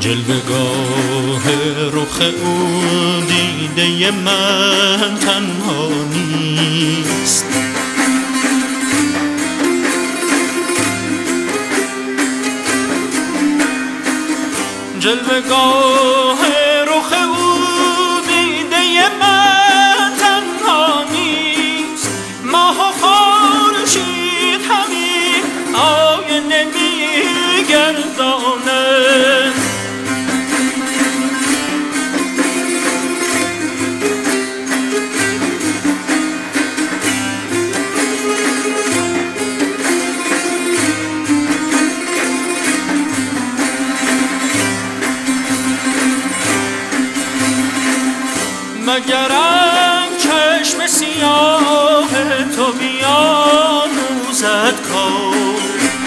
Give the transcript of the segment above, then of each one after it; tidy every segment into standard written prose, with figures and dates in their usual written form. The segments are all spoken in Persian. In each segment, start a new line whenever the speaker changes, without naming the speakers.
جلوه‌گاه رخ او دیده من تنها نیست. جلوه‌گاه رخ او دیده من تنها نیست. ماه و خورشید همین آینه می‌گرداند. مگرم چشم سیاه تو بیاموزد کار،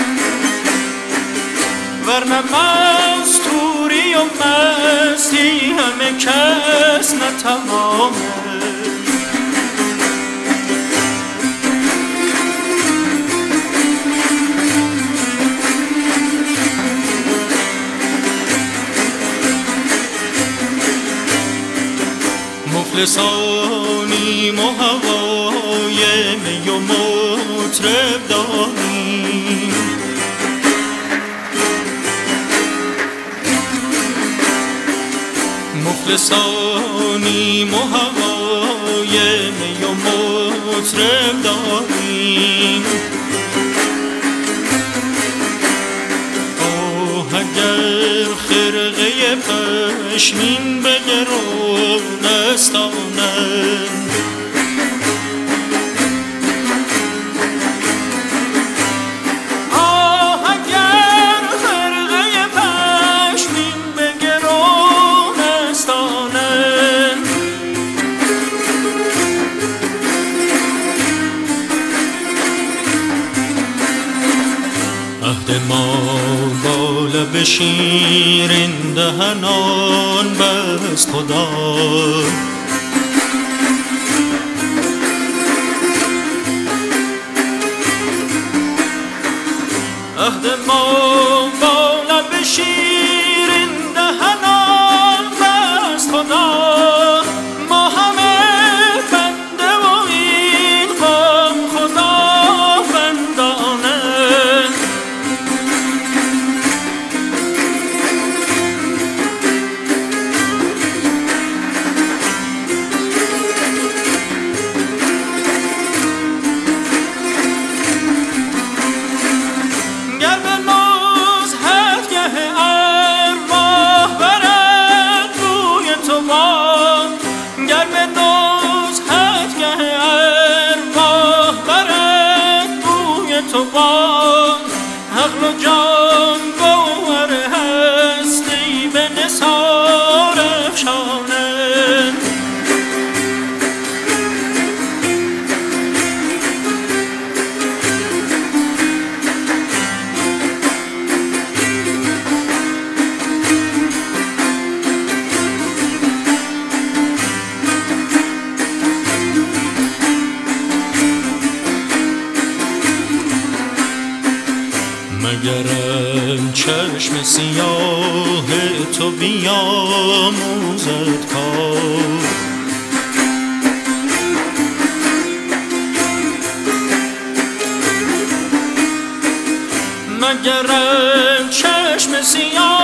ورنه مستوری و مستی همه کس نتوانه. مفلسانیم و هوای می و مطرب داریم. مفلسانیم و هوای می و مطرب داریم. اگر خرقه پشمین به گرون استانند، اگر خرقه پشمین به گرون استانند، عهد ما با لب شیرین دهنان بست خدا. عهد ما با لب شیرین دهنان بست خدا. ما همه بنده و این قوم خداوندانه. گر به نزهتگه ارواح برد بوی تو باد، گر به نزهتگه ارواح برد بوی تو باد، عقل و جان گوهر هستی به نثار افشانند. مگرم چشم سیاه تو بیاموزد کار، مگرم چشم سیاه